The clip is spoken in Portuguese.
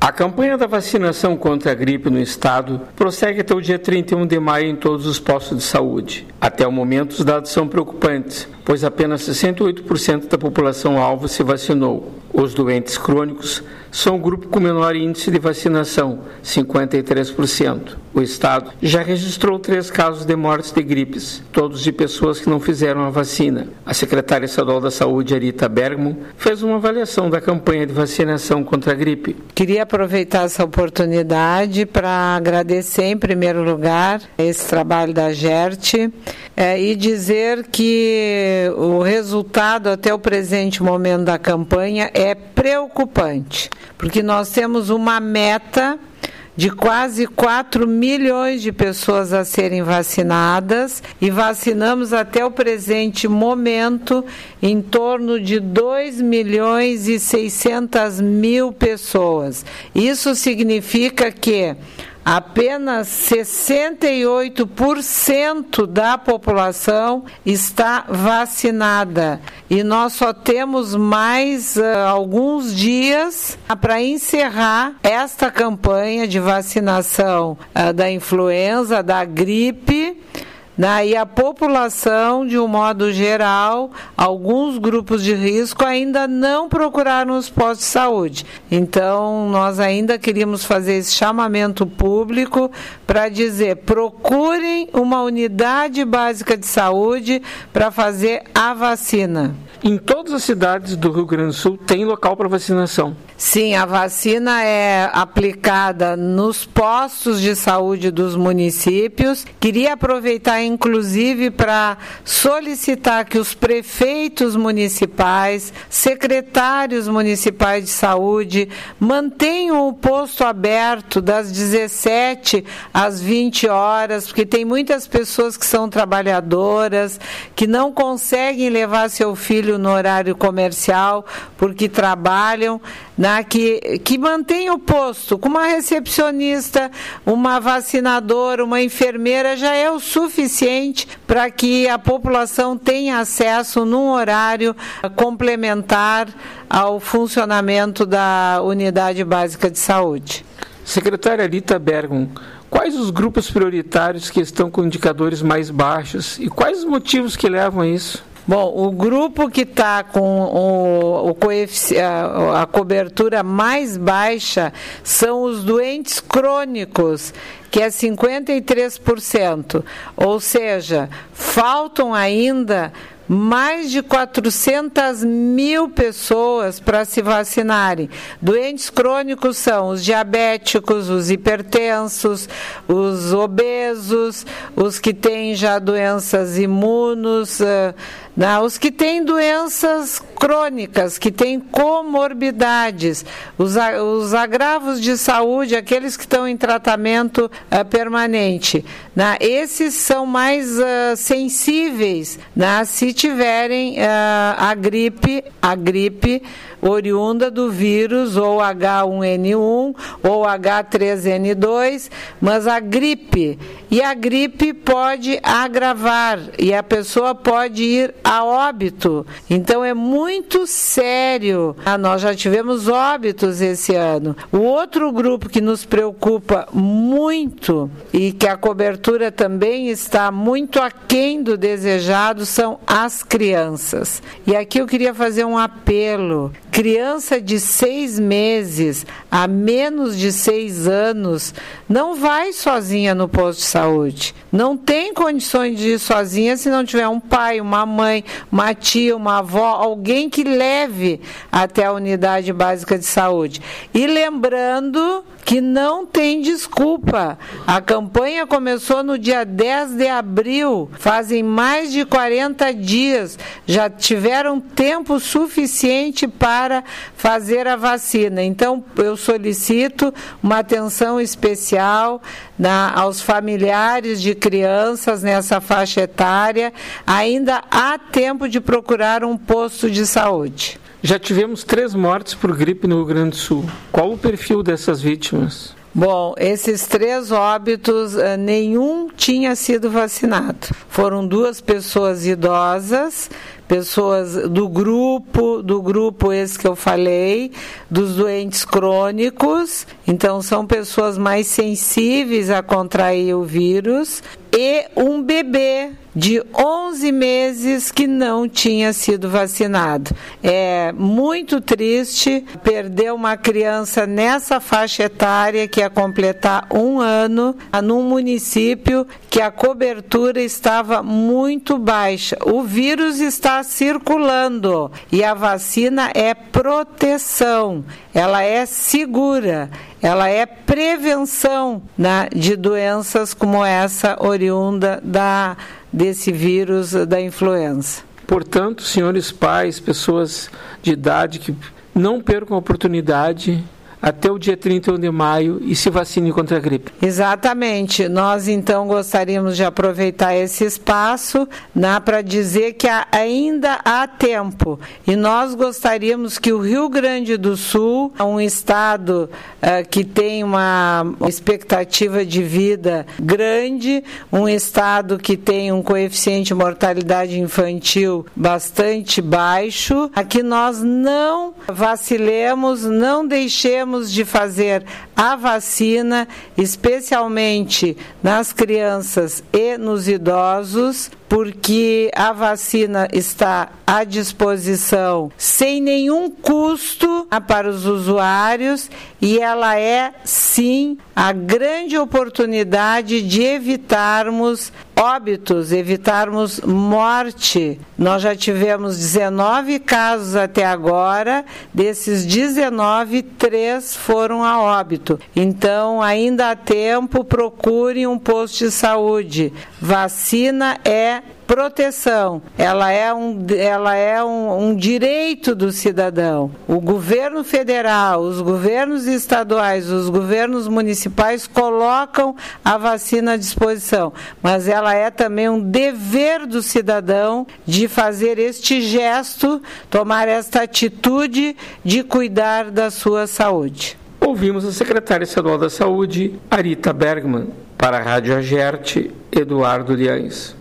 A campanha da vacinação contra a gripe no estado prossegue até o dia 31 de maio em todos os postos de saúde. Até o momento, os dados são preocupantes, pois apenas 68% da população-alvo se vacinou. Os doentes crônicos são o grupo com menor índice de vacinação, 53%. O estado já registrou 3 casos de mortes de gripes, todos de pessoas que não fizeram a vacina. A secretária estadual da Saúde, Arita Bergman, fez uma avaliação da campanha de vacinação contra a gripe. Queria aproveitar essa oportunidade para agradecer, em primeiro lugar, esse trabalho da GERT e dizer que o resultado até o presente momento da campanha é preocupante, porque nós temos uma meta de quase 4 milhões de pessoas a serem vacinadas e vacinamos até o presente momento em torno de 2 milhões e 600 mil pessoas. Isso significa que apenas 68% da população está vacinada e nós só temos mais alguns dias para encerrar esta campanha de vacinação da influenza, da gripe. E a população, de um modo geral, alguns grupos de risco ainda não procuraram os postos de saúde. Então, nós ainda queríamos fazer esse chamamento público para dizer, procurem uma unidade básica de saúde para fazer a vacina. Em todas as cidades do Rio Grande do Sul tem local para vacinação? Sim, a vacina é aplicada nos postos de saúde dos municípios. Queria aproveitar, inclusive, para solicitar que os prefeitos municipais, secretários municipais de saúde, mantenham o posto aberto das 17 às 20 horas, porque tem muitas pessoas que são trabalhadoras, que não conseguem levar seu filho no horário comercial, porque trabalham, que mantém o posto com uma recepcionista, uma vacinadora, uma enfermeira, já é o suficiente para que a população tenha acesso num horário complementar ao funcionamento da unidade básica de saúde. Secretária Arita Bergman, quais os grupos prioritários que estão com indicadores mais baixos e quais os motivos que levam a isso? Bom, o grupo que está com a cobertura mais baixa são os doentes crônicos, que é 53%. Ou seja, faltam ainda mais de 400 mil pessoas para se vacinarem. Doentes crônicos são os diabéticos, os hipertensos, os obesos, os que têm já doenças imunos, os que têm doenças crônicas, que têm comorbidades, os agravos de saúde, aqueles que estão em tratamento permanente. Esses são mais sensíveis se tiverem a gripe oriunda do vírus ou H1N1 ou H3N2, mas a gripe pode agravar e a pessoa pode ir a óbito. Então é muito sério. Nós já tivemos óbitos esse ano. O outro grupo que nos preocupa muito e que a cobertura também está muito aquém do desejado são as crianças. E aqui eu queria fazer um apelo. Criança de 6 meses a menos de 6 anos não vai sozinha no posto de saúde. Não tem condições de ir sozinha se não tiver um pai, uma mãe, uma tia, uma avó, alguém que leve até a unidade básica de saúde. E lembrando que não tem desculpa. A campanha começou no dia 10 de abril, fazem mais de 40 dias, já tiveram tempo suficiente para fazer a vacina. Então, eu solicito uma atenção especial aos familiares de crianças nessa faixa etária. Ainda há tempo de procurar um posto de saúde. Já tivemos 3 mortes por gripe no Rio Grande do Sul. Qual o perfil dessas vítimas? Bom, esses 3 óbitos, nenhum tinha sido vacinado. Foram 2 pessoas idosas, pessoas do grupo esse que eu falei, dos doentes crônicos, então são pessoas mais sensíveis a contrair o vírus, e um bebê de 11 meses que não tinha sido vacinado. É muito triste perder uma criança nessa faixa etária que ia completar 1 ano, num município que a cobertura estava muito baixa. O vírus está circulando e a vacina é proteção, ela é segura, ela é prevenção, né, de doenças como essa oriunda desse vírus da influenza. Portanto, senhores pais, pessoas de idade, que não percam a oportunidade até o dia 31 de maio e se vacine contra a gripe. Exatamente. Nós, então, gostaríamos de aproveitar esse espaço, né, para dizer que ainda há tempo. E nós gostaríamos que o Rio Grande do Sul, um estado que tem uma expectativa de vida grande, um estado que tem um coeficiente de mortalidade infantil bastante baixo, que nós não vacilemos, não deixemos de fazer a vacina, especialmente nas crianças e nos idosos, porque a vacina está à disposição sem nenhum custo para os usuários e ela é, sim, a grande oportunidade de evitarmos óbitos, evitarmos morte. Nós já tivemos 19 casos até agora, desses 19, 3 foram a óbito. Então, ainda há tempo, procure um posto de saúde. Vacina é proteção, ela é um direito do cidadão. O governo federal, os governos estaduais, os governos municipais colocam a vacina à disposição, mas ela é também um dever do cidadão de fazer este gesto, tomar esta atitude de cuidar da sua saúde. Ouvimos a secretária estadual da Saúde, Arita Bergman. Para a Rádio Agerte, Eduardo Liães.